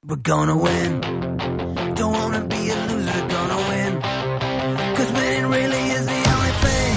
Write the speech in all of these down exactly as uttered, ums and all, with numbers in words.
We're gonna win. Don't wanna be a loser, gonna win. Cause winning really is the only thing.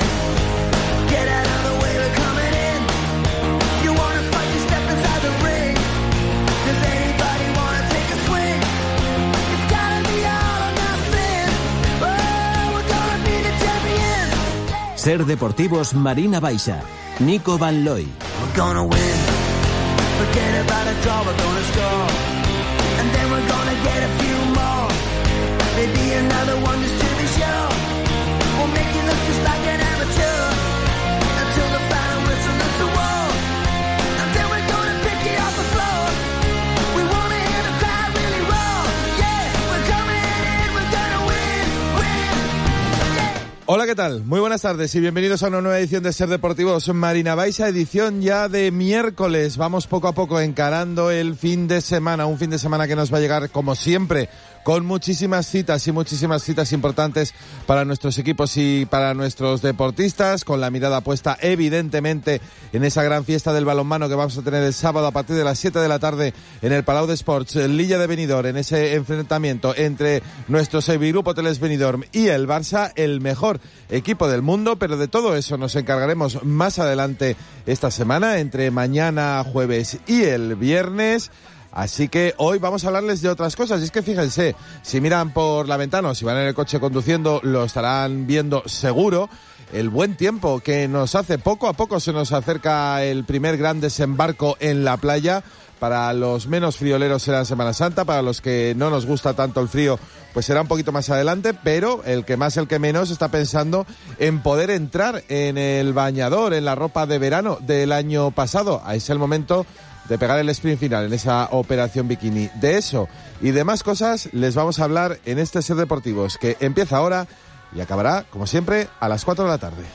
Get out of the way, we're coming in. You wanna fight, you step inside the ring. Does anybody wanna take a swing? It's gotta be all or nothing. Oh, we're gonna be the champions. Ser Deportivos Marina Baixa, Nico Van Looy. We're gonna win. Forget about a draw, we're gonna score. And then we're gonna get a few more. Maybe another one just to be sure. We'll make you look just like an amateur. Until the final whistle hits the wall. And then we're gonna pick it off the floor. We wanna hear the crowd really roar. Yeah, we're coming in, we're gonna win, win. Yeah. Hola, ¿qué tal? Muy buenas tardes y bienvenidos a una nueva edición de Ser Deportivos Marina Baixa, edición ya de miércoles. Vamos poco a poco encarando el fin de semana, un fin de semana que nos va a llegar como siempre, con muchísimas citas y muchísimas citas importantes para nuestros equipos y para nuestros deportistas, con la mirada puesta evidentemente en esa gran fiesta del balonmano que vamos a tener el sábado a partir de las siete de la tarde en el Palau de Esports, Lilla de Benidorm, en ese enfrentamiento entre nuestro Sevillagrupo Hoteles Benidorm y el Barça, el mejor equipo del mundo, pero de todo eso nos encargaremos más adelante esta semana, entre mañana, jueves y el viernes. Así que hoy vamos a hablarles de otras cosas. Y es que fíjense, si miran por la ventana o si van en el coche conduciendo, lo estarán viendo seguro. El buen tiempo que nos hace, poco a poco se nos acerca el primer gran desembarco en la playa. Para los menos frioleros será Semana Santa, para los que no nos gusta tanto el frío, pues será un poquito más adelante, pero el que más, el que menos, está pensando en poder entrar en el bañador, en la ropa de verano del año pasado. Ahí es el momento de pegar el sprint final en esa operación bikini. De eso y de más cosas les vamos a hablar en este Ser Deportivos, que empieza ahora y acabará, como siempre, a las cuatro de la tarde.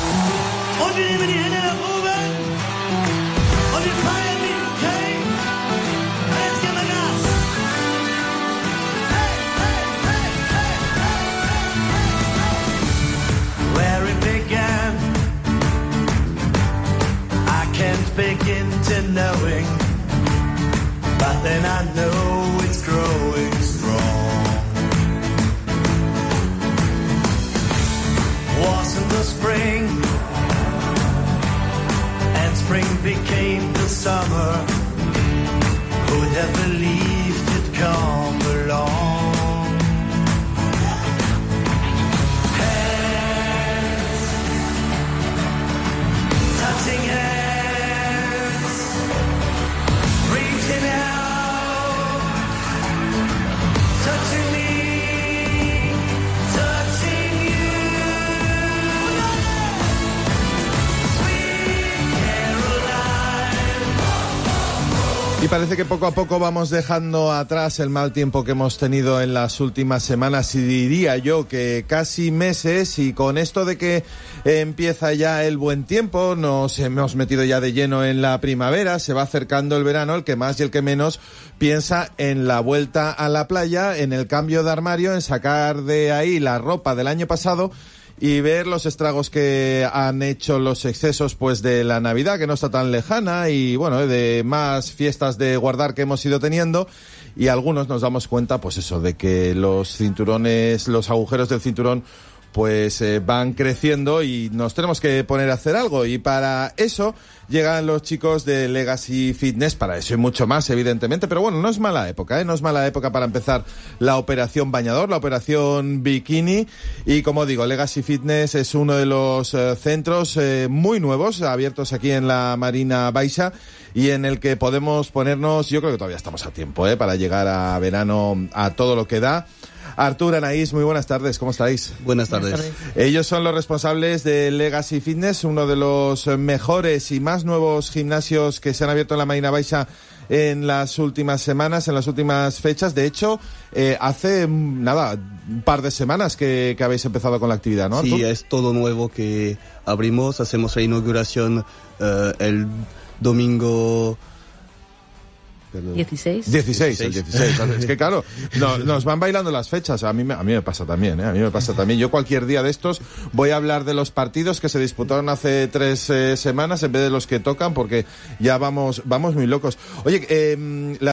Begin to knowing, but then I know it's growing strong. Wasn't the spring, and spring became the summer. Who'd have believed it'd come along? Hands, touching hands. Y parece que poco a poco vamos dejando atrás el mal tiempo que hemos tenido en las últimas semanas, y diría yo que casi meses, y con esto de que empieza ya el buen tiempo, nos hemos metido ya de lleno en la primavera, se va acercando el verano, el que más y el que menos piensa en la vuelta a la playa, en el cambio de armario, en sacar de ahí la ropa del año pasado y ver los estragos que han hecho los excesos pues de la Navidad, que no está tan lejana, y bueno, de más fiestas de guardar que hemos ido teniendo. Y algunos nos damos cuenta pues eso, de que los cinturones, los agujeros del cinturón pues eh, van creciendo y nos tenemos que poner a hacer algo, y para eso llegan los chicos de Legacy Fitness, para eso y mucho más evidentemente, pero bueno, no es mala época, ¿eh? No es mala época para empezar la operación bañador, la operación bikini, y como digo, Legacy Fitness es uno de los eh, centros eh, muy nuevos, abiertos aquí en la Marina Baixa, y en el que podemos ponernos, yo creo que todavía estamos a tiempo, ¿eh? Para llegar a verano a todo lo que da. Artur, Anaís, muy buenas tardes, ¿cómo estáis? Buenas tardes. Buenas tardes. Ellos son los responsables de Legacy Fitness, uno de los mejores y más nuevos gimnasios que se han abierto en la Marina Baixa en las últimas semanas, en las últimas fechas. De hecho, eh, hace, nada, un par de semanas que, que habéis empezado con la actividad, ¿no, Artur? Sí, es todo nuevo que abrimos, hacemos la inauguración uh, el domingo... dieciséis. dieciséis, el dieciséis. Es que claro, no, nos van bailando las fechas. A mí, me, a mí me pasa también, ¿eh? A mí me pasa también. Yo cualquier día de estos voy a hablar de los partidos que se disputaron hace tres eh, semanas en vez de los que tocan, porque ya vamos, vamos muy locos. Oye, eh, la